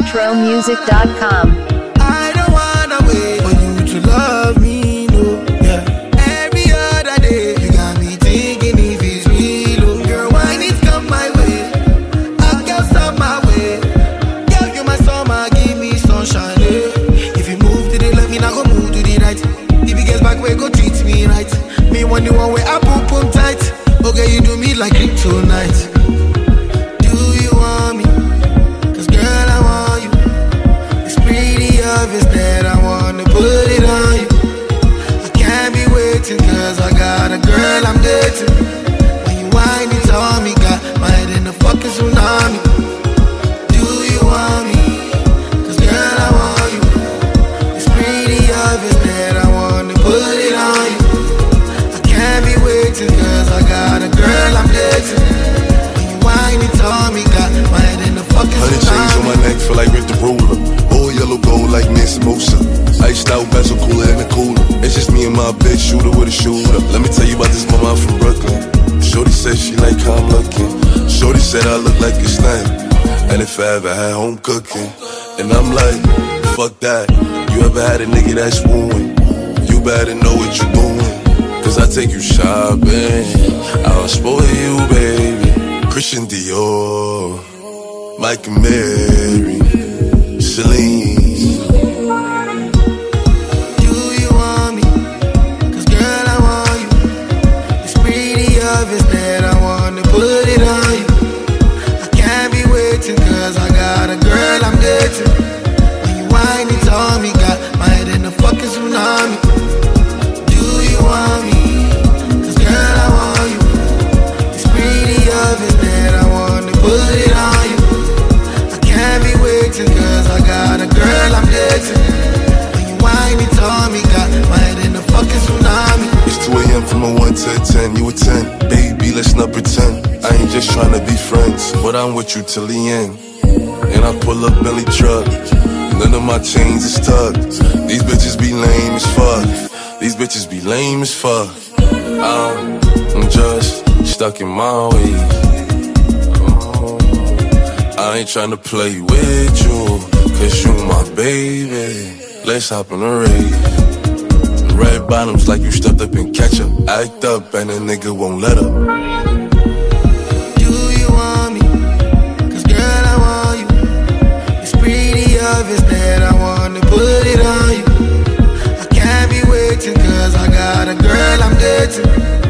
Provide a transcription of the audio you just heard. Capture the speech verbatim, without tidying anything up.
outro music dot com. I don't wanna wait for you to love me, no, yeah. Every other day, you got me thinking if it's real, oh. Girl, why need come my way? I can't stop my way. Girl, you my summer, give me sunshine, eh. If you move to the left, me not go move to the right. If you get back, way go treat me right. Me want the one way I pump pump tight. Okay, you do me like kryptonite. Do you want me? Cause girl, I want you. It's pretty obvious that I wanna put it on you. I can't be waiting cause I got a girl I'm dating. When you whine it on me, got my head in a fucking tsunami. Do you want me? Cause girl, I want you. It's pretty obvious that I wanna put it on you. I can't be waiting cause I got a girl I'm dating. When you whine it on me, got my head in a fucking tsunami. Hundred chains on my neck, feel like Rick the Ruler. All yellow gold like Nancy Mosa. Iced out bezel cooler in the cooler. It's just me and my bitch, shooter with a shooter. Let me tell you about this mama, I'm from Brooklyn. Shorty said she like how I'm looking. Shorty said I look like a snack. And if I ever had home cooking. And I'm like, fuck that. You ever had a nigga that's wooing? You better know what you doing. Cause I take you shopping. I'll spoil you, baby. Christian Dior, Mike and Mary, Celine. Do you want me? Cause girl, I want you. It's pretty obvious that I wanna put it on you. I can't be waiting cause I got a girl I'm dating. When you whine it on me, got my head in a fucking tsunami. Do you want me? Cause girl, I want you. It's pretty obvious that I wanna put it on you. I can't be waiting cause I got a girl I'm dating. When you whine it on me, got my head in a fucking tsunami. It's two a.m. from a one to a ten, you a ten. Baby, let's not pretend. I ain't just trying to be friends, but I'm with you till the end. And I pull up Bentley truck, none of my chains is tucked. These bitches be lame as fuck. These bitches be lame as fuck. I'm, I'm just stuck in my ways. Oh, I ain't tryna play with you, cause you my baby. Let's hop on a rave. Red bottoms like you stepped up in ketchup. Act up and a nigga won't let up. Do you want me? Cause girl, I want you. It's pretty obvious that I wanna put it on you. I can't be waiting cause I got a girl I'm dating.